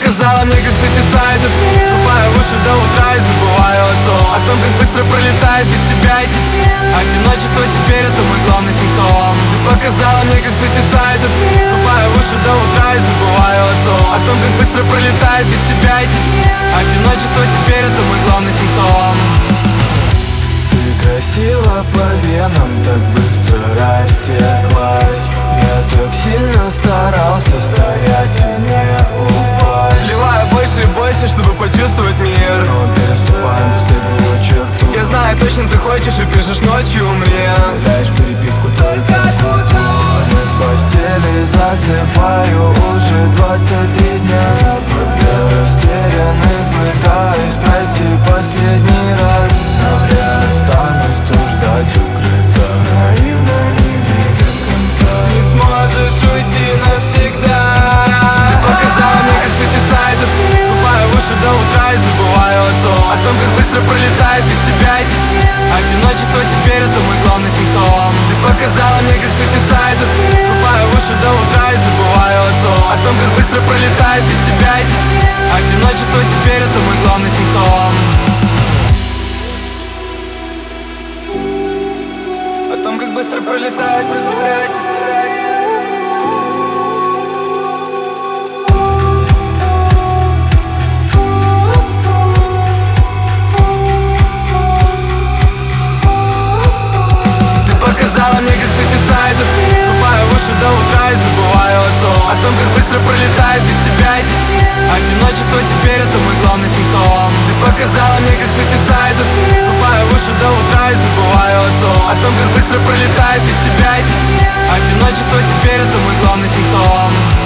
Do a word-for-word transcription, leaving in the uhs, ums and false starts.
показала мне, как светится этот мир. Купаю уши до утра и забываю о том О том, как быстро пролетает без тебя эти дни. Одиночество теперь это мой главный симптом. Ты показала мне, как светится этот мир. Купаю уши до утра и забываю о том О том, как быстро пролетает без тебя эти дни. Одиночество теперь это мой главный симптом. Ты красиво по венам, так быстро растеклась. Я так сильно старался стоять и не упасть. Вливаю больше и больше, чтобы почувствовать мир. Снова переступаем последнюю черту. Я знаю, точно ты хочешь и пишешь ночью мне. Удаляешь переписку только к утру. Я в постели засыпаю уже двадцать три дня. Я растерян и пытаюсь пройти последний раз. Но я останусь тут ждать у крыльца, наивно не видя конца. Не сможешь уйти навсегда. Ты показала мне, как светится этот мир. Купаю уши до утра и забываю о том О том, как быстро пролетает без тебя эти дни. Одиночество теперь это мой главный симптом. Ты показала мне, как светится этот мир. Купаю уши до утра и забываю о том О том, как быстро пролетает без тебя эти дни. Одиночество теперь это мой главный симптом. О том, как быстро пролетает без тебя эти дни. Показала мне, как светится этот мир. Купаю уши до утра и забываю о том О том, как быстро пролетает без тебя эти дни. Одиночество теперь это мой главный симптом. Ты показала мне, как светится этот мир. Купаю уши до утра и забываю о том О том, как быстро пролетает без тебя эти дни. Одиночество теперь это мой главный симптом.